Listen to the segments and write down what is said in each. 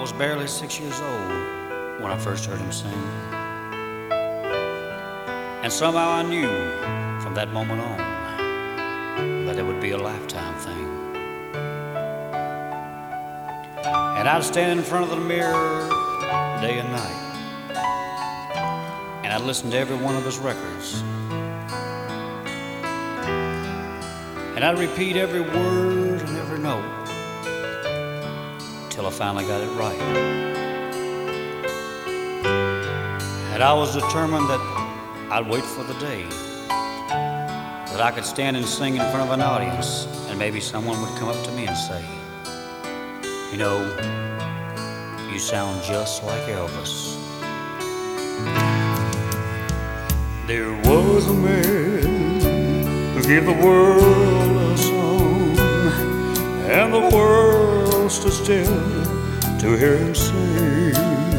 was barely 6 years old when I first heard him sing. And somehow I knew from that moment on that it would be a lifetime thing. And I'd stand in front of the mirror day and night, and I'd listen to every one of his records, and I'd repeat every word and every note till I finally got it right. And I was determined that I'd wait for the day that I could stand and sing in front of an audience, and maybe someone would come up to me and say, "You know, you sound just like Elvis." There was a man who gave the world a song, and the world stood still to hear him sing.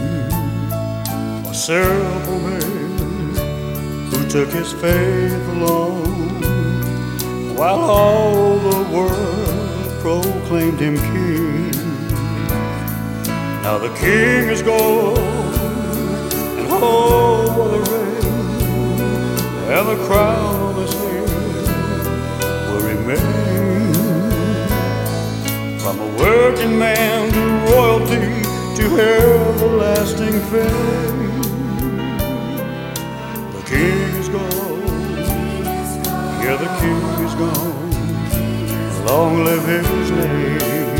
A simple man who took his faith along, while all the world proclaimed him king. Now the king is gone, and oh, what a reign, and the crown on his head will remain. From a working man to royalty to everlasting fame, the king is gone, yeah, the king is gone, long live his name.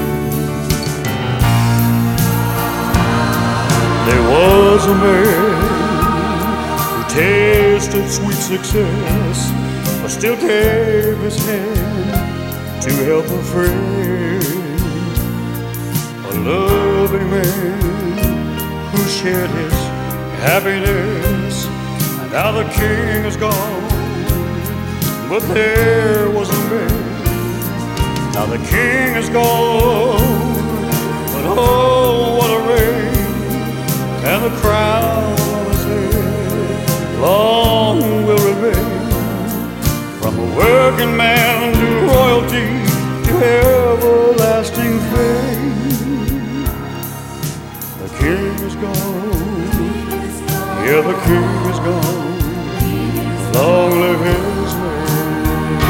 There was a man who tasted sweet success, but still gave his hand to help a friend. A loving man who shared his happiness. And now the king is gone, but there was a man. Now the king is gone, but oh, what a reign, and the crown on his head long will remain. From a working man to royalty to everlasting fame, the king is gone, yeah, the king is gone, long live his name.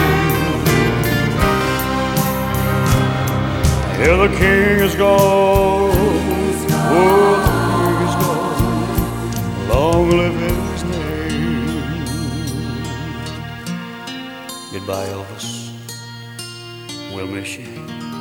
Yeah, the king is gone, oh, long live his name. Goodbye, Elvis. We'll miss you.